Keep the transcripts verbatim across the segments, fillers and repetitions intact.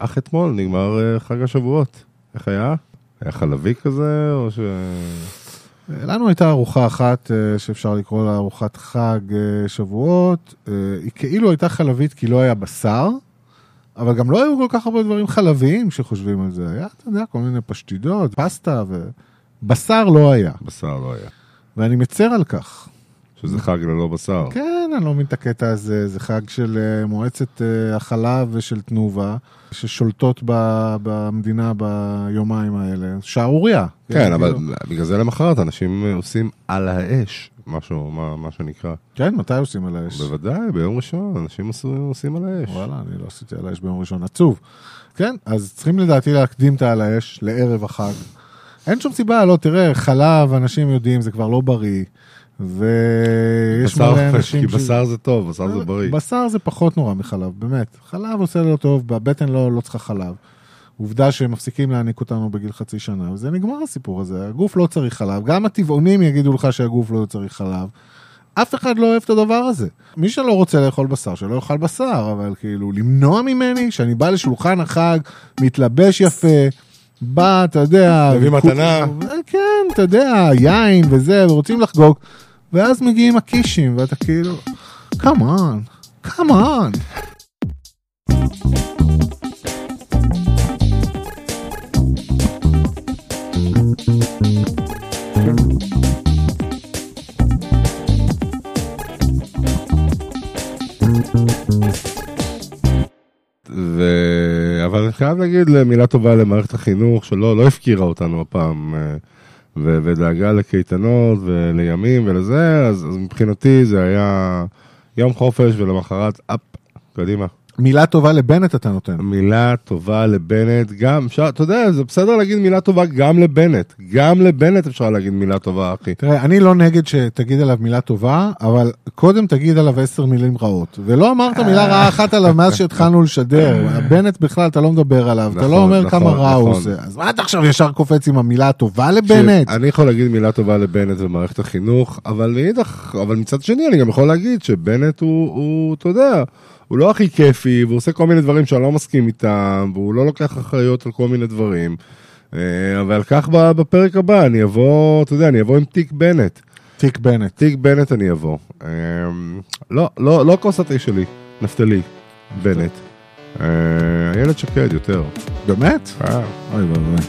אך אתמול נגמר חג השבועות. איך היה? היה חלבי כזה, או ש... לנו הייתה ארוחה אחת שאפשר לקרוא לה ארוחת חג שבועות. היא כאילו הייתה חלבית כי לא היה בשר, אבל גם לא היו כל כך הרבה דברים חלביים שחושבים על זה. היה, אתה יודע, כל מיני פשטידות, פסטה, ובשר לא היה. בשר לא היה. ואני מצר על כך. שזה חג ללא בשר. כן, אני לא מבין את הקטע הזה. זה חג של מועצת החלב ושל תנובה, ששולטות במדינה ביומיים האלה. שערוריה. כן, אבל בגלל זה למחרת אנשים עושים על האש, משהו, מה שנקרא. כן, מתי עושים על האש? בוודאי, ביום ראשון, אנשים עושים על האש. וואלה, אני לא עשיתי על האש ביום ראשון, עצוב. כן, אז צריכים לדעתי להקדים את על האש לערב החג. אין שום סיבה, לא, תראה, חלב, אנשים יודעים, זה כבר לא בריא. ויש מלא אנשים... כי בשר זה טוב, בשר זה בריא. בשר זה פחות נורא מחלב, באמת. חלב עושה לו טוב, בבטן לא, לא צריכה חלב. עובדה שהם מפסיקים להעניק אותנו בגיל חצי שנה, וזה נגמר הסיפור הזה. הגוף לא צריך חלב. גם הטבעונים יגידו לך שהגוף לא צריך חלב. אף אחד לא אוהב את הדבר הזה. מי שלא רוצה לאכול בשר, שלא יאכל בשר, אבל כאילו, למנוע ממני, שאני בא לשולחן החג, מתלבש יפה, בא, אתה יודע... מביא מתנה. כן, אתה יודע, יין וזה, ורוצים לחגוג, ואז מגיעים הקישים, ואתה כאילו, come on, come on. ו... אבל אני חייב להגיד מילה טובה למערכת החינוך, שלא לא הפקירה אותנו הפעם, ו... ודאגה לקייטנות ולימים ולזה, אז, אז מבחינתי זה היה יום חופש ולמחרת, אפ, קדימה. מילה טובה לבנט אתה נותן. מילה טובה לבנט, גם, אפשר, אתה יודע, זה בסדר להגיד מילה טובה גם לבנט. גם לבנט אפשר להגיד מילה טובה, אחי. תראה, אני לא נגד שתגיד עליו מילה טובה, אבל קודם תגיד עליו עשר מילים רעות. ולא אמרת מילה רעה אחת עליו מאז שהתחלנו לשדר. בנט בכלל, אתה לא מדבר עליו, אתה לא אומר כמה רע הוא עושה. אז מה אתה עכשיו ישר קופץ עם המילה הטובה לבנט? אני יכול להגיד מילה טובה לבנט ומערכת החינוך, אבל מצד שני אני גם יכול להגיד שבנט הוא, אתה יודע, הוא לא הכי כיפי, והוא עושה כל מיני דברים שאני לא מסכים איתם, והוא לא לוקח אחריות על כל מיני דברים. אבל כך בפרק הבא, אני אבוא, אתה יודע, אני אבוא עם תיק בנט. תיק בנט. תיק בנט אני אבוא. לא, לא, לא כוס התה שלי, נפתלי, בנט. הילד שקד יותר. באמת? אה. אוי, באמת.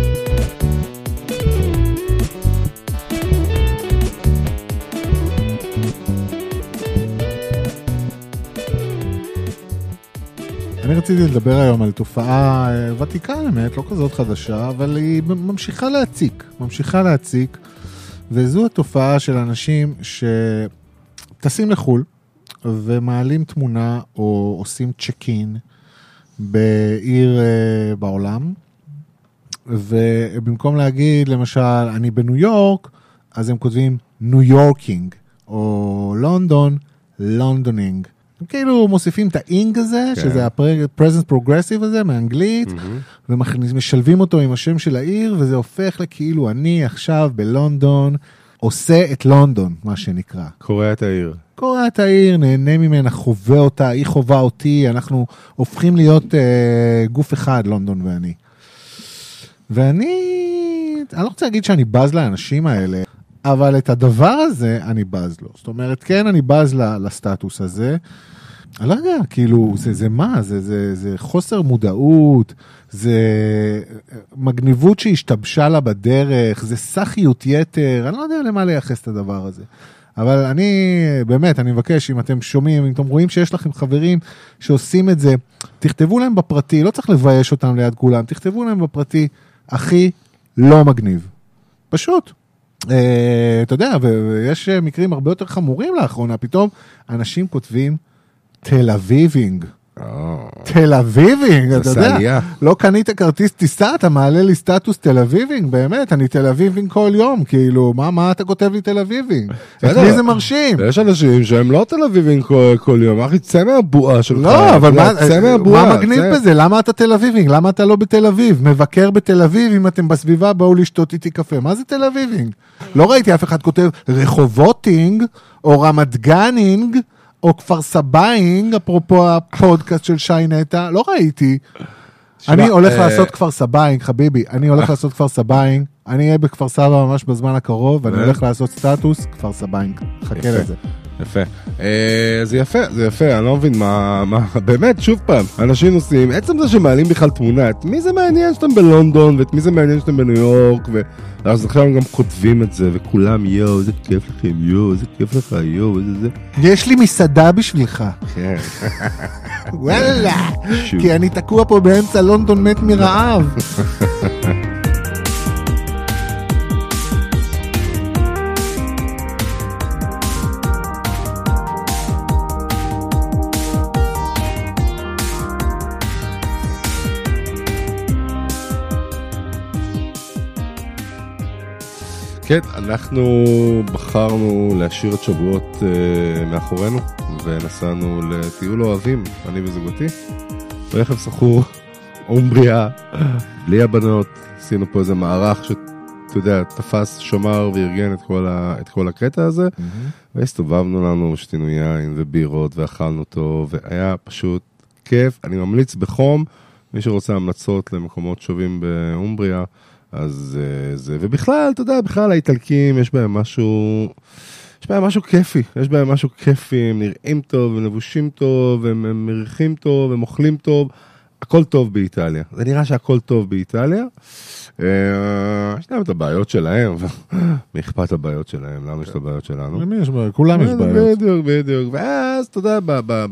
אני רציתי לדבר היום על תופעה ותיקה, באמת, לא כזאת חדשה, אבל היא ממשיכה להציק, ממשיכה להציק, וזו התופעה של אנשים שטסים לחול, ומעלים תמונה או עושים צ'קין בעיר בעולם, ובמקום להגיד, למשל, אני בניו יורק, אז הם כותבים ניו יורקינג, או לונדון, לונדונינג. הם כאילו מוסיפים את האינג הזה, כן. שזה ה-present progressive הזה, מאנגלית, mm-hmm. ומשלבים אותו עם השם של העיר, וזה הופך לכאילו אני עכשיו בלונדון, עושה את לונדון, מה שנקרא. קורא את העיר. קורא את העיר, נהנה ממנה, חווה אותה, היא חווה אותי, אנחנו הופכים להיות אה, גוף אחד, לונדון ואני. ואני, אני לא רוצה להגיד שאני בז לאנשים האלה, אבל את הדבר הזה אני בז לו. זאת אומרת, כן, אני בז לסטטוס הזה. אני לא יודע, כאילו, זה, זה מה? זה, זה, זה חוסר מודעות, זה מגניבות שהשתבשה לה בדרך, זה סחיות יתר, אני לא יודע למה לייחס את הדבר הזה. אבל אני, באמת, אני מבקש, אם אתם שומעים, אם אתם רואים שיש לכם חברים שעושים את זה, תכתבו להם בפרטי, לא צריך לבייש אותם ליד כולם, תכתבו להם בפרטי, הכי לא מגניב. פשוט. אתה יודע, ויש מקרים הרבה יותר חמורים לאחרונה, פתאום אנשים כותבים תל אביבינג. תל אביבינג, אתה יודע. לא קנית כרטיס טיסה, אתה מעלה לי סטטוס תל אביבינג, באמת, אני תל אביבינג כל יום, כאילו, מה אתה כותב לי תל אביבינג? את מי זה מרשים? יש אנשים שהם לא תל אביבינג כל יום, אחי, צא מהבועה שלך. לא, אבל מה מגניב בזה? למה אתה תל אביבינג? למה אתה לא בתל אביב? מבקר בתל אביב, אם אתם בסביבה, בואו לשתות איתי קפה. מה זה תל אביבינג? לא ראיתי אף אחד כותב רחובוטינג, או רמת גנינג, או כפר סבאינג, אפרופו הפודקאסט של שי נטע, לא ראיתי. אני הולך לעשות כפר סבאינג, חביבי, אני הולך לעשות כפר סבאינג, אני אהיה בכפר סבא ממש בזמן הקרוב, ואני הולך לעשות סטטוס, כפר סבאינג, חכה לזה. יפה. זה יפה, זה יפה, אני לא מבין מה, באמת, שוב פעם, אנשים עושים, עצם זה שמעלים בכלל תמונה, את מי זה מעניין שאתם בלונדון, ואת מי זה מעניין שאתם בניו יורק, ואז עכשיו הם גם כותבים את זה, וכולם, יואו, איזה כיף לכם, יואו, איזה כיף לך, יואו, איזה זה. יש לי מסעדה בשבילך. כן. וואלה, כי אני תקוע פה באמצע לונדון מת מרעב. כן, אנחנו בחרנו להשאיר את שבועות uh, מאחורינו, ונסענו לטיול אוהבים, אני וזוגתי, רכב סחור, אומבריה, בלי הבנות, עשינו פה איזה מערך שאתה יודע, תפס, שמר וארגן את כל, ה, את כל הקטע הזה, mm-hmm. והסתובבנו לנו, שתינו יין ובירות, ואכלנו טוב, והיה פשוט כיף, אני ממליץ בחום, מי שרוצה המלצות למקומות שווים באומבריה, אז זה, ובכלל, אתה יודע, בכלל האיטלקים יש בהם משהו, יש בהם משהו כיפי, יש בהם משהו כיפי, הם נראים טוב, הם לבושים טוב, הם, הם מריחים טוב, הם אוכלים טוב, הכל טוב באיטליה. זה נראה שהכל טוב באיטליה. יש להם את הבעיות שלהם, מי אכפת הבעיות שלהם? למה יש את הבעיות שלנו? למי יש בעיות? כולם יש בעיות. בדיוק, בדיוק. ואז, אתה יודע,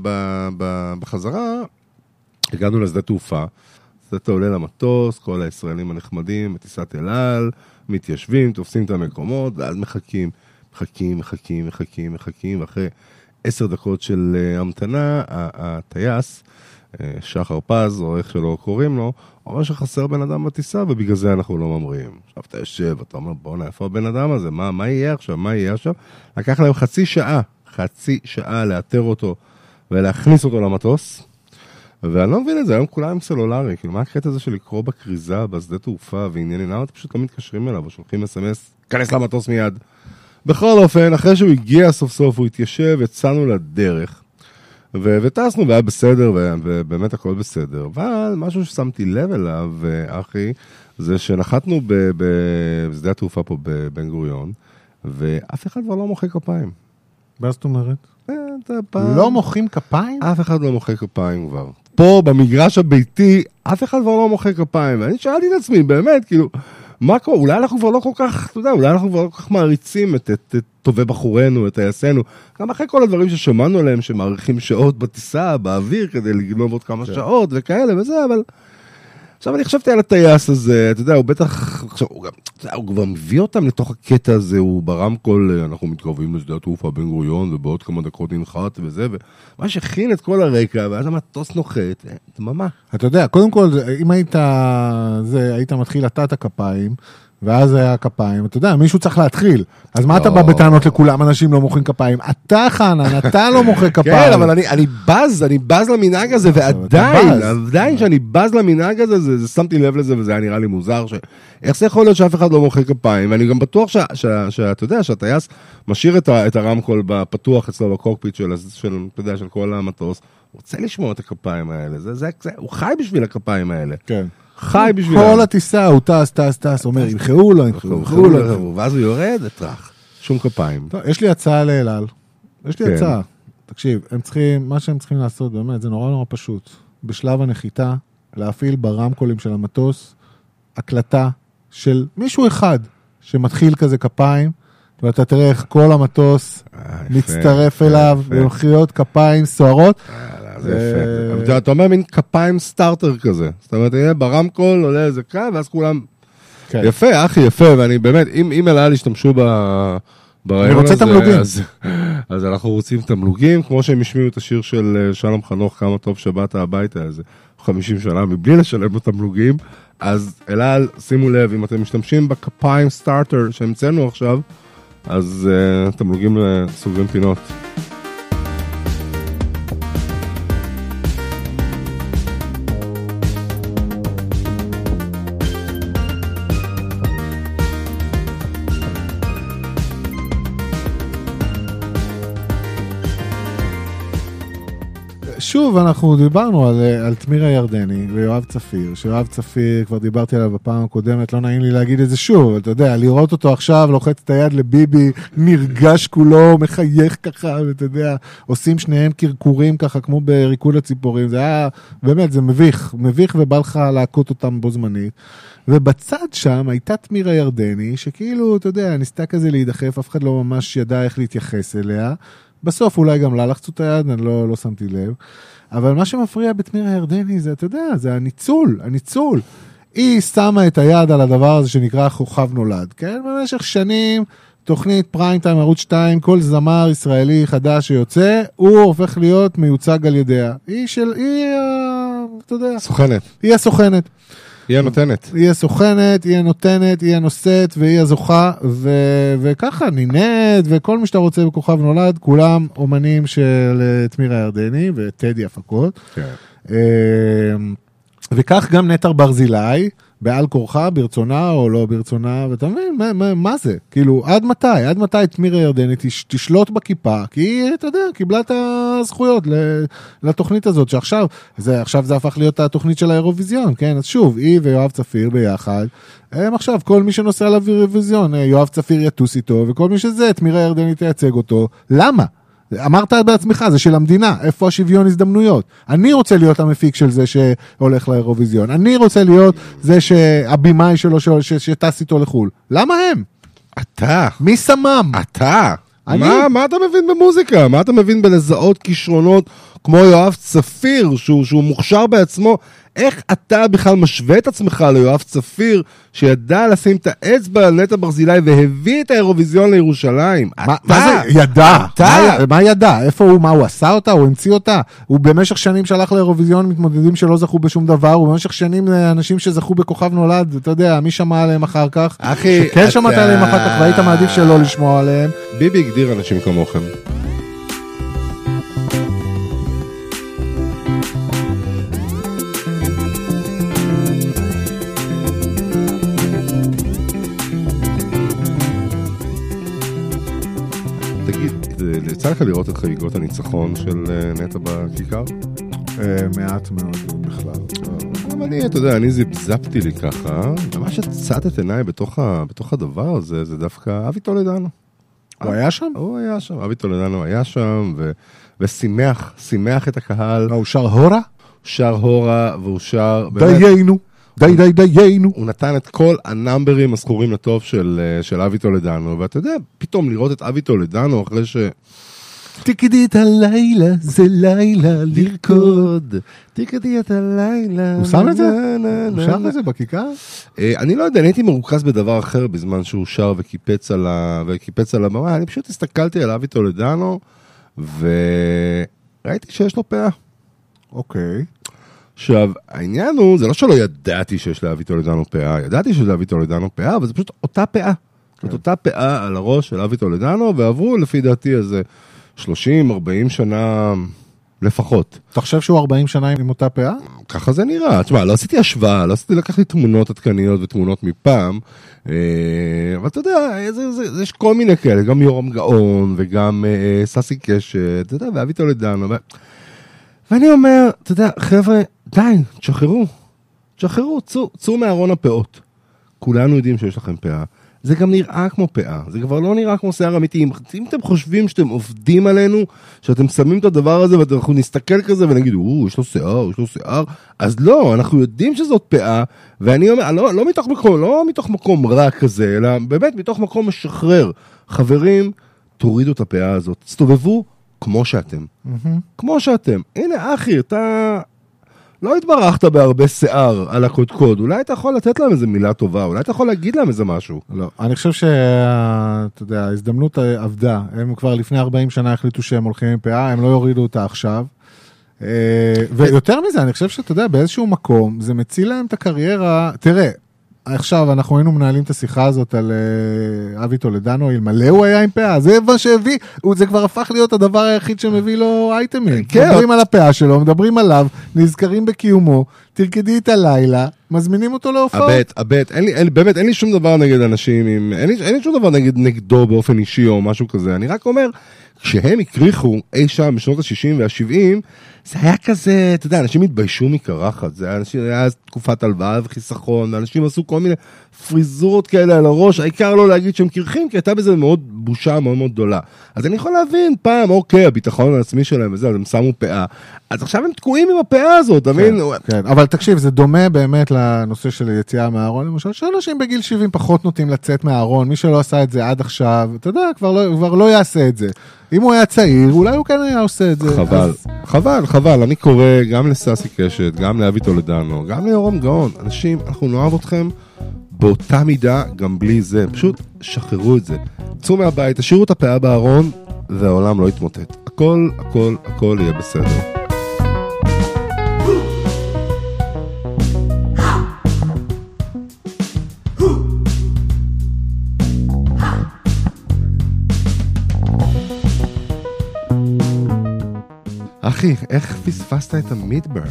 בחזרה, הגענו לשדה תעופה, אתה עולה למטוס, כל הישראלים הנחמדים, מטיסת אל על, מתיישבים, תופסים את המקומות, ואז מחכים, מחכים, מחכים, מחכים, מחכים, ואחרי עשר דקות של המתנה, הטייס, שחר פז, או איך שלא קוראים לו, אומר שחסר בן אדם בטיסה, ובגלל זה אנחנו לא ממריאים. עכשיו אתה יושב, אתה אומר, בוא'נה, איפה הבן אדם הזה? מה, מה יהיה עכשיו? מה יהיה עכשיו? לקח להם חצי שעה, חצי שעה לאתר אותו, ולהכניס אותו למטוס, ואני לא מבין את זה, היום כולם עם סלולרי, כאילו מה הקטע הזה של לקרוא בקריזה, בשדה תעופה ועניינים, למה אתם פשוט לא מתקשרים אליו, או שולחים אס-אם-אס, כנס למטוס מיד. בכל אופן, אחרי שהוא הגיע סוף סוף, הוא התיישב, יצאנו לדרך, ו- וטסנו, והיה בסדר, ו- ובאמת הכל בסדר, אבל משהו ששמתי לב אליו, אחי, זה שנחתנו ב- ב- בשדה התעופה פה בבן גוריון, ואף אחד כבר לא מוחא כפיים. מה זאת אומרת? לא מוחאים כפיים? אף אחד לא מוחא כפיים כבר. פה במגרש הביתי, אף אחד כבר לא מוחא כפיים. אני שאלתי את עצמי, באמת, כאילו, מה קורה? אולי אנחנו כבר לא כל כך, אתה יודע, אולי אנחנו כבר לא כל כך מעריצים את, את, את טובי בחורנו, את טייסינו. גם אחרי כל הדברים ששמענו עליהם, שמעריכים שעות בטיסה, באוויר, כדי לגנוב עוד כמה שעות וכאלה וזה, אבל עכשיו אני חשבתי על הטייס הזה, אתה יודע, הוא בטח, עכשיו, הוא גם, אתה יודע, הוא כבר מביא אותם לתוך הקטע הזה, הוא ברמקול, אנחנו מתקרבים לשדה התעופה בן גוריון, ובעוד כמה דקות ננחת וזה, ומה שהכין את כל הרקע, ואז המטוס נוחת, דממה. אתה יודע, קודם כל, אם היית, זה, היית מתחיל אתה את הכפיים, ואז היה כפיים, אתה יודע, מישהו צריך להתחיל. אז מה אתה בא בטענות לכולם, אנשים לא מוחאים כפיים? אתה חנן, אתה לא מוחא כפיים. כן, אבל אני, אני בז, אני בז למנהג הזה, ועדיין, עדיין שאני בז למנהג הזה, זה, זה שמתי לב לזה, וזה היה נראה לי מוזר, ש... איך זה יכול להיות שאף אחד לא מוחא כפיים? ואני גם בטוח ש, ש, שאתה יודע, שהטייס משאיר את, ה, את הרמקול בפתוח אצלו בקוקפיט של, של, אתה יודע, של כל המטוס, הוא רוצה לשמוע את הכפיים האלה, זה, זה, זה, הוא חי בשביל הכפיים האלה. כן. חי בשביל... כל הטיסה, הוא טס, טס, טס, אומר, ימחאו לו, ימחאו לו. ואז הוא יורד, אטרח. שום כפיים. יש לי הצעה לאל על. יש לי הצעה. תקשיב, הם צריכים, מה שהם צריכים לעשות, באמת, זה נורא נורא פשוט. בשלב הנחיתה, להפעיל ברמקולים של המטוס, הקלטה של מישהו אחד, שמתחיל כזה כפיים, ואתה תראה איך כל המטוס מצטרף אליו, ומחיאות כפיים סוערות. זה יפה. אתה אומר מין כפיים סטארטר כזה. זאת אומרת, יהיה ברמקול, עולה איזה קו, ואז כולם... יפה, אחי, יפה, ואני באמת, אם אל על ישתמשו ברעיון הזה, אז אנחנו רוצים תמלוגים, כמו שהם השמיעו את השיר של שלום חנוך, כמה טוב שבאת הביתה, איזה חמישים שנה, מבלי לשלם בתמלוגים, אז אל על, שימו לב, אם אתם משתמשים בכפיים סטארטר שהמצאנו עכשיו, אז תמלוגים סוגרים פינות. שוב, אנחנו דיברנו על, על תמיר הירדני ויואב צפיר, שיואב צפיר, כבר דיברתי עליו בפעם הקודמת, לא נעים לי להגיד את זה שוב, אתה יודע, לראות אותו עכשיו, לוחץ את היד לביבי, נרגש כולו, מחייך ככה, ואתה יודע, עושים שניהם קרקורים ככה, כמו בריקוד הציפורים, זה היה, באמת, זה מביך, מביך ובא לך להכות אותם בו זמנית, ובצד שם הייתה תמיר הירדני, שכאילו, אתה יודע, ניסתה כזה להידחף, אף אחד לא ממש ידע איך להתייחס אליה, בסוף אולי גם לה לחצו את היד, אני לא, לא שמתי לב. אבל מה שמפריע בתמיר הירדני זה, אתה יודע, זה הניצול, הניצול. היא שמה את היד על הדבר הזה שנקרא כוכב נולד, כן? במשך שנים, תוכנית פריים טיים, ערוץ שתיים, כל זמר ישראלי חדש שיוצא, הוא הופך להיות מיוצג על ידיה. היא של, היא, אתה יודע. סוכנת. היא הסוכנת. היא הנותנת. היא הסוכנת, היא הנותנת, היא הנושאת, והיא הזוכה, ו- וככה, נינת, וכל מי שאתה רוצה בכוכב נולד, כולם אומנים של תמיר הירדני, וטדי הפקות. כן. וכך גם נטר ברזילי, בעל כורחה, ברצונה או לא ברצונה, ואתה מבין, מה, מה, מה זה? כאילו, עד מתי? עד מתי תמיר הירדני תש, תשלוט בכיפה? כי היא, אתה יודע, קיבלה את הזכויות לתוכנית הזאת, שעכשיו, זה, עכשיו זה הפך להיות התוכנית של האירוויזיון, כן? אז שוב, היא ויואב צפיר ביחד, הם עכשיו, כל מי שנוסע לאירוויזיון, יואב צפיר יטוס איתו, וכל מי שזה, תמיר הירדני תייצג אותו. למה? אמרת בעצמך, זה של המדינה, איפה השוויון הזדמנויות? אני רוצה להיות המפיק של זה שהולך לאירוויזיון, אני רוצה להיות זה שהבימאי שלו שטס איתו לחול. למה הם? אתה. מי שמם? אתה. אני? מה, מה אתה מבין במוזיקה? מה אתה מבין בלזהות כישרונות כמו יואב צפיר, שהוא, שהוא מוכשר בעצמו? איך אתה בכלל משווה את עצמך ליואב צפיר, שידע לשים את האצבע על נטע ברזילי, והביא את האירוויזיון לירושלים? מה, אתה. מה זה? ידע. אתה. מה, מה ידע? איפה הוא? מה הוא עשה אותה? הוא המציא אותה? הוא במשך שנים שלח לאירוויזיון מתמודדים שלא זכו בשום דבר, הוא במשך שנים אנשים שזכו בכוכב נולד, אתה יודע, מי שמע עליהם אחר כך? אחי, שכן אתה... שמעת עליהם אחר כך, והיית מעדיף שלא לשמוע עליהם. ביבי הגדיר אנשים כמוכם. יצא לך לראות את חגיגות הניצחון של נטע בכיכר? מעט מאוד בכלל. אבל אני, אתה יודע, אני זיפזפתי לי ככה, ומה שצעת את עיניי בתוך הדבר הזה, זה דווקא אבי טולדנו. הוא היה שם? הוא היה שם, אבי טולדנו היה שם, ושימח, שימח את הקהל. הוא שר הורה? שר הורה, והוא שר... דיינו. די די דיינו. הוא נתן את כל הנאמברים הזכורים לטוב של, של אבי טולדנו, ואתה יודע, פתאום לראות את אבי טולדנו אחרי ש... תקדי את הלילה, זה לילה לרקוד. תקדי את הלילה. הוא שם את זה? הוא שר את זה בכיכר? אני לא יודע, אני הייתי מרוכז בדבר אחר בזמן שהוא שר וקיפץ על ה... וקיפץ על הבמה. אני פשוט הסתכלתי על אבי טולדנו, וראיתי שיש לו פאה. אוקיי. עכשיו, העניין הוא, זה לא שלא ידעתי שיש לאבי טולדנו פאה, ידעתי שיש לאבי טולדנו פאה, אבל זה פשוט אותה פאה. זאת אותה פאה על הראש של אבי טולדנו, ועברו לפי דעתי איזה שלושים ארבעים שנה לפחות. אתה חושב שהוא ארבעים שנה עם אותה פאה? ככה זה נראה. תשמע, לא עשיתי השוואה, לא עשיתי, לקחתי תמונות עדכניות ותמונות מפעם, אבל אתה יודע, זה, זה, זה יש כל מיני כאלה, גם יורם גאון, וגם אה, ססי קשת, אתה יודע, ואבי טולדנו, ו... ואני אומר, אתה יודע, חבר'ה, די, תשחררו, תשחררו, צאו, צאו מארון הפאות. כולנו יודעים שיש לכם פאה. זה גם נראה כמו פאה, זה כבר לא נראה כמו שיער אמיתי. אם אתם חושבים שאתם עובדים עלינו, שאתם שמים את הדבר הזה, ואנחנו נסתכל כזה ונגיד, או, יש לו שיער, יש לו שיער, אז לא, אנחנו יודעים שזאת פאה, ואני אומר, לא, לא מתוך מקום, לא מתוך מקום רע כזה, אלא באמת מתוך מקום משחרר. חברים, תורידו את הפאה הזאת, תסתובבו כמו שאתם. Mm-hmm. כמו שאתם. הנה, אחי, אתה לא התברכת בהרבה שיער על הקודקוד. אולי אתה יכול לתת להם איזה מילה טובה, אולי אתה יכול להגיד להם איזה משהו. לא, אני חושב שאתה יודע, ההזדמנות עבדה. הם כבר לפני ארבעים שנה החליטו שהם הולכים עם פאה, הם לא יורידו אותה עכשיו. ויותר מזה, אני חושב שאתה יודע, באיזשהו מקום, זה מציל להם את הקריירה. תראה, עכשיו אנחנו היינו מנהלים את השיחה הזאת על uh, אבי טולדנו, אלמלא הוא היה עם פאה, זה מה שהביא, זה כבר הפך להיות הדבר היחיד שמביא לו אייטמים. כן. מדברים על הפאה שלו, מדברים עליו, נזכרים בקיומו, תרקדי את הלילה, מזמינים אותו להופעות. הבט, הבט, אין לי, אין, באמת, אין לי שום דבר נגד אנשים, עם, אין, לי, אין לי שום דבר נגד נגדו באופן אישי או משהו כזה, אני רק אומר, כשהם הקריחו אי שם בשנות ה-שישים וה-שבעים, זה היה כזה, אתה יודע, אנשים התביישו מקרחת, זה היה, אנשים, היה תקופת הלוואה וחיסכון, ואנשים עשו כל מיני פריזורות כאלה על הראש, העיקר לא להגיד שהם קרחים, כי הייתה בזה מאוד בושה מאוד מאוד גדולה. אז אני יכול להבין, פעם, אוקיי, הביטחון העצמי שלהם וזה, אז הם שמו פאה. אז עכשיו הם תקועים עם הפאה הזאת, אתה מבין? כן, כן, אבל תקשיב, זה דומה באמת לנושא של יציאה מהארון, למשל, שאנשים בגיל שבעים פחות נוטים לצאת מהארון, מי שלא עשה את זה עד עכשיו, אתה יודע, כבר לא, כבר לא יעשה את זה. אם הוא היה צעיר, אולי הוא כן היה עושה את זה. חבל, אז... חבל, חבל. אני קורא גם לסאסי קשת, גם לאבי טולדנו, גם ליורם גאון. אנשים, אנחנו נאהב אתכם באותה מידה, גם בלי זה. פשוט שחררו את זה. צאו מהבית, תשאירו את הפאה בארון, והעולם לא יתמוטט. הכל, הכל, הכל יהיה בסדר. אחי, איך פספסת את המידברן?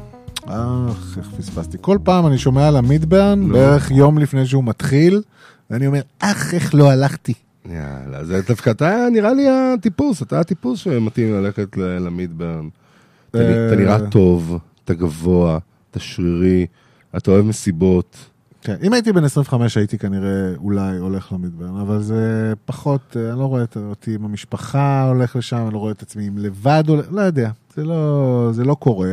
אך, איך פספסתי. כל פעם אני שומע על המידברן, בערך יום לפני שהוא מתחיל, ואני אומר, אך, איך לא הלכתי. יאללה, זה דווקא, אתה נראה לי הטיפוס, אתה הטיפוס שמתאים ללכת למידברן. אתה נראה טוב, אתה גבוה, אתה שרירי, אתה אוהב מסיבות. כן, אם הייתי בן עשרים וחמש הייתי כנראה אולי הולך למידברן, אבל זה פחות, אני לא רואה אותי עם המשפחה הולך לשם, אני לא רואה את עצמי עם לבד, לא יודע, זה לא, זה לא קורה,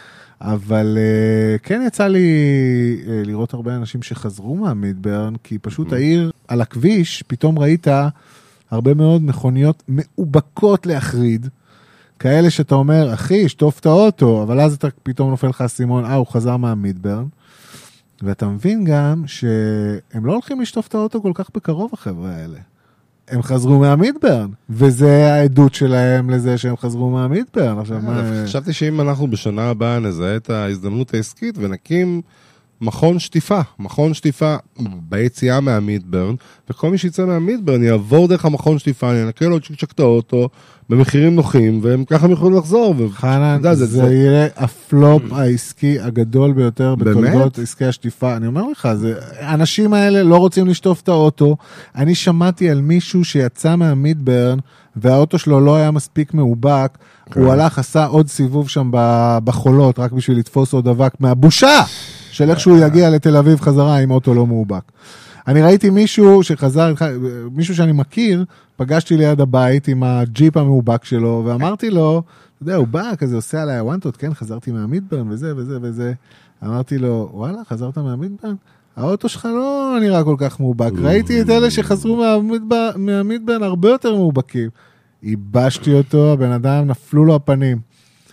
אבל כן יצא לי לראות הרבה אנשים שחזרו מהמידברן, כי פשוט העיר על הכביש, פתאום ראית הרבה מאוד מכוניות מאובקות להחריד, כאלה שאתה אומר, אחי, שטוף את האוטו, אבל אז אתה פתאום נופל לך סימון, אה, הוא חזר מהמידברן, ואתה מבין גם שהם לא הולכים לשטוף את האוטו כל כך בקרוב, החבר'ה האלה. הם חזרו מהמידברן, וזה העדות שלהם לזה שהם חזרו מהמידברן. עכשיו, מה... חשבתי שאם אנחנו בשנה הבאה נזהה את ההזדמנות העסקית ונקים מכון שטיפה, מכון שטיפה ביציאה מהמידברן, וכל מי שיצא מהמידברן יעבור דרך המכון שטיפה, ינקה לו צ'קצ'ק את האוטו, במחירים נוחים, והם ככה יכולים לחזור. חנן, זה, זה, זה יהיה הפלופ העסקי הגדול ביותר בתולדות עסקי השטיפה. אני אומר לך, זה, האנשים האלה לא רוצים לשטוף את האוטו. אני שמעתי על מישהו שיצא מהמידברן, והאוטו שלו לא היה מספיק מאובק, כן. הוא הלך, עשה עוד סיבוב שם בחולות, רק בשביל לתפוס עוד אבק מהבושה, של איך שהוא יגיע לתל אביב חזרה עם אוטו לא מאובק. אני ראיתי מישהו שחזר, מישהו שאני מכיר, פגשתי ליד הבית עם הג'יפ המאובק שלו, ואמרתי לו, אתה יודע, הוא בא כזה, עושה עליי וואנטות, כן, חזרתי מהמידברן וזה וזה וזה. אמרתי לו, וואלה, חזרת מהמידברן? האוטו שלך לא נראה כל כך מאובק. ראיתי את אלה שחזרו מהמידברן הרבה יותר מאובקים. איבשתי אותו, הבן אדם נפלו לו הפנים.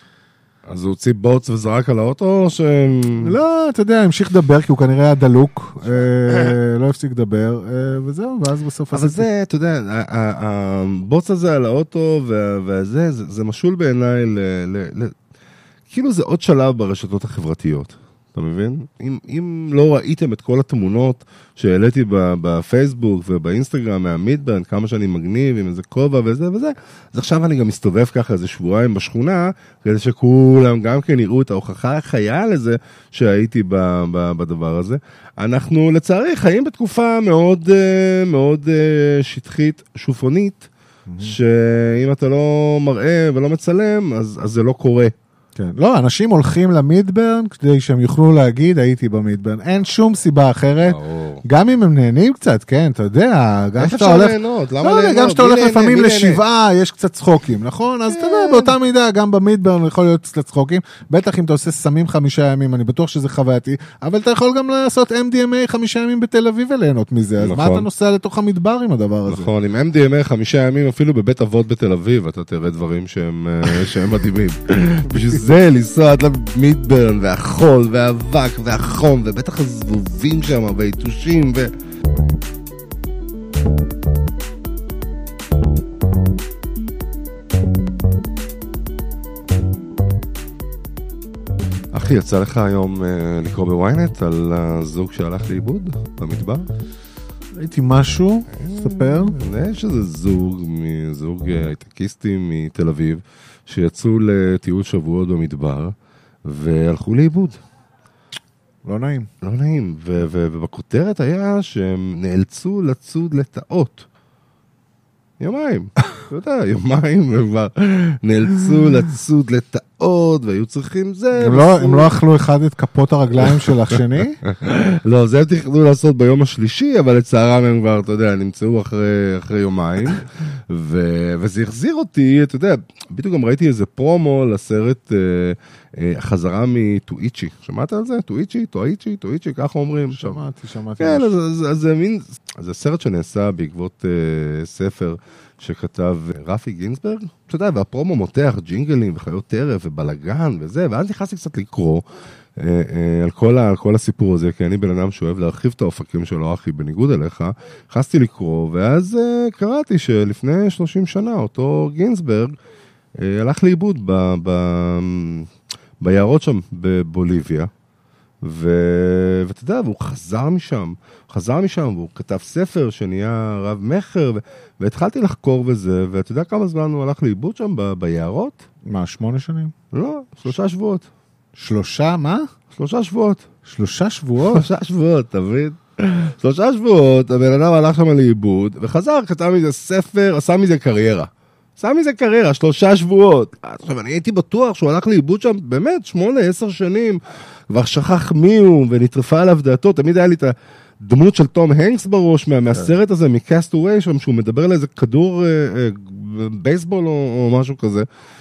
אז הוא הוציא בוץ וזרק על האוטו, או ש... לא, אתה יודע, המשיך לדבר, כי הוא כנראה היה דלוק, לא הפסיק לדבר, וזהו, ואז בסוף... אבל זה, אתה יודע, הבוץ הזה על האוטו, וזה, זה משול בעיניי, כאילו זה עוד שלב ברשתות החברתיות. אתה מבין? אם, אם לא ראיתם את כל התמונות שהעליתי בפייסבוק ובאינסטגרם מהמידברן, כמה שאני מגניב עם איזה כובע וזה וזה, אז עכשיו אני גם מסתובב ככה איזה שבועיים בשכונה, כדי שכולם גם כן יראו את ההוכחה החיה לזה שהייתי ב, ב, בדבר הזה. אנחנו לצערי חיים בתקופה מאוד, מאוד שטחית, שופונית, mm-hmm. שאם אתה לא מראה ולא מצלם, אז, אז זה לא קורה. כן. לא, אנשים הולכים למידברן כדי שהם יוכלו להגיד, הייתי במידברן. אין שום סיבה אחרת. ברור. גם אם הם נהנים קצת, כן, אתה יודע. איך אפשר הולך... ליהנות? למה לא, ליהנות? גם שאתה הולך לפעמים לשבעה, יש קצת צחוקים, נכון? אז אתה יודע, באותה מידה, גם במידברן יכול להיות קצת צחוקים. בטח אם אתה עושה סמים חמישה ימים, אני בטוח שזה חווייתי, אבל אתה יכול גם לעשות אם די אם איי חמישה ימים בתל אביב וליהנות מזה. אז מה אתה נוסע לתוך המדבר עם הדבר הזה? נכון, עם אם די אם איי חמישה ימים, אפילו בבית אבות בתל אביב, אתה תראה דברים שהם מדהימים. בשביל זה לנסוע עד למידברן, והחול, והאבק, והחום, ובטח הזבובים שם, והיתושים, ו... אחי, יצא לך היום לקרוא בוויינט על הזוג שהלך לאיבוד במדבר? ראיתי משהו, ספר. יש איזה זוג, זוג הייטקיסטים מתל אביב, שיצאו לטיול שבועות במדבר, והלכו לאיבוד. לא נעים. לא נעים, ו- ו- ובכותרת היה שהם נאלצו לצוד לטעות. יומיים. אתה יודע, יומיים הם כבר נאלצו לצוד לטעות, והיו צריכים זה. הם לא, הם לא אכלו אחד את כפות הרגליים של השני? לא, זה הם תכנו לעשות ביום השלישי, אבל לצערם הם כבר, אתה יודע, נמצאו אחרי, אחרי יומיים, ו, וזה החזיר אותי, אתה יודע, בדיוק גם ראיתי איזה פרומו לסרט אה, אה, החזרה מטואיצ'י. שמעת על זה? טואיצ'י, טואיצ'י, טואיצ'י, ככה אומרים. שמעתי, שמעתי. כן, אז, אז, אז זה מין, זה סרט שנעשה בעקבות אה, ספר, שכתב רפי גינסברג, אתה יודע, והפרומו מותח ג'ינגלים וחיות טרף ובלגן וזה, ואז נכנסתי קצת לקרוא אה, אה, על, כל ה, על כל הסיפור הזה, כי אני בן אדם שאוהב להרחיב את האופקים שלו, אחי, בניגוד אליך, נכנסתי לקרוא, ואז אה, קראתי שלפני שלושים שנה, אותו גינסברג אה, הלך לאיבוד ב, ב, ביערות שם בבוליביה, ו... ואתה יודע, והוא חזר משם, חזר משם, והוא כתב ספר שנהיה רב מחר, ו... והתחלתי לחקור בזה, ואתה יודע כמה זמן הוא הלך לאיבוד שם ב... ביערות? מה, שמונה שנים? לא, שלושה שבועות. שלושה, מה? שלושה שבועות. שלושה שבועות? שלושה שבועות, תבין? שלושה שבועות, הבן אדם הלך שם לאיבוד, וחזר, כתב מזה ספר, עשה מזה קריירה. עשה מזה קריירה, שלושה שבועות. עכשיו, אני הייתי בטוח שהוא הלך לאיבוד שם, באמת, שמונה, עשר שנים, כבר שכח מי הוא, ונטרפה עליו דעתו, תמיד היה לי את הדמות של תום הנקס בראש, מה, מהסרט הזה, מקאסטווי, שם שהוא מדבר על איזה כדור אה, אה, בייסבול או, או משהו כזה.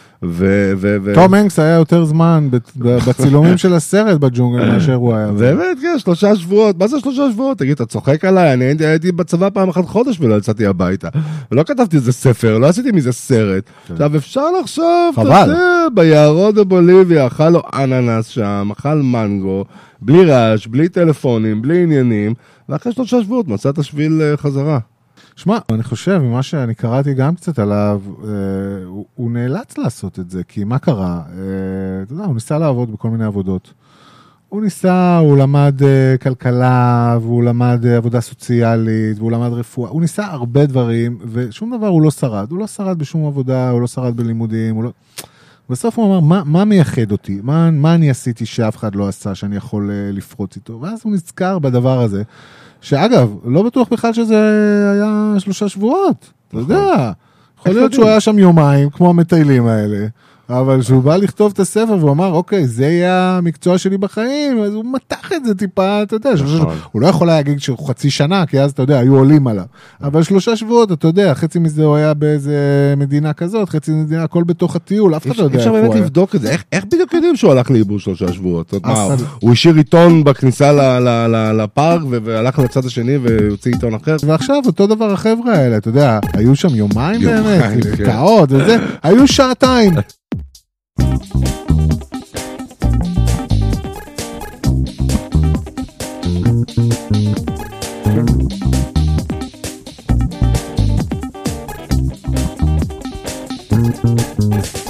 ו- ו- ו- תום הנקס היה יותר זמן בצילומים של הסרט בג'ונגל מאשר הוא היה. באמת, כן, שלושה שבועות. מה זה שלושה שבועות? תגיד, אתה צוחק עליי? אני הייתי בצבא פעם אחת חודש ולא יצאתי הביתה. ולא כתבתי איזה ספר, לא עשיתי מזה סרט. עכשיו, אפשר לחשוב, אתה יודע, ביערות בבוליביה, אכל לו אננס שם, אכל מנגו, בלי רעש, בלי טלפונים, בלי עניינים, ואחרי שלושה שבועות מצאת שביל חזרה. שמע, אני חושב, ממה שאני קראתי גם קצת עליו, אה, הוא, הוא נאלץ לעשות את זה, כי מה קרה? אה, אתה יודע, הוא ניסה לעבוד בכל מיני עבודות. הוא ניסה, הוא למד אה, כלכלה, והוא למד אה, עבודה סוציאלית, והוא למד רפואה, הוא ניסה הרבה דברים, ושום דבר הוא לא שרד. הוא לא שרד בשום עבודה, הוא לא שרד בלימודים, הוא לא... בסוף הוא אמר, מה, מה מייחד אותי? מה, מה אני עשיתי שאף אחד לא עשה, שאני יכול אה, לפרוץ איתו? ואז הוא נזכר בדבר הזה. שאגב, לא בטוח בכלל שזה היה שלושה שבועות, אתה יודע, יכול להיות שהוא היה שם יומיים, כמו המטיילים האלה, אבל שהוא בא לכתוב את הספר, והוא אמר, אוקיי, זה יהיה המקצוע שלי בחיים, אז הוא מתח את זה טיפה, אתה יודע, הוא לא יכול להגיד שהוא חצי שנה, כי אז, אתה יודע, היו עולים עליו, אבל שלושה שבועות, אתה יודע, חצי מזה הוא היה באיזה מדינה כזאת, חצי מדינה, הכל בתוך הטיול, אף אחד לא יודע איפה הוא היה. אפשר באמת לבדוק את זה, איך בדיוק יודעים שהוא הלך לאיבוד שלושה שבועות? הוא השאיר עיתון בכניסה לפארק, והלך לצד השני ויוציא עיתון אחר. ועכשיו, אותו דבר החבר'ה האלה, אתה יודע, היו שם יומיים באמת, קעות וזה, היו שעתיים. Thank you.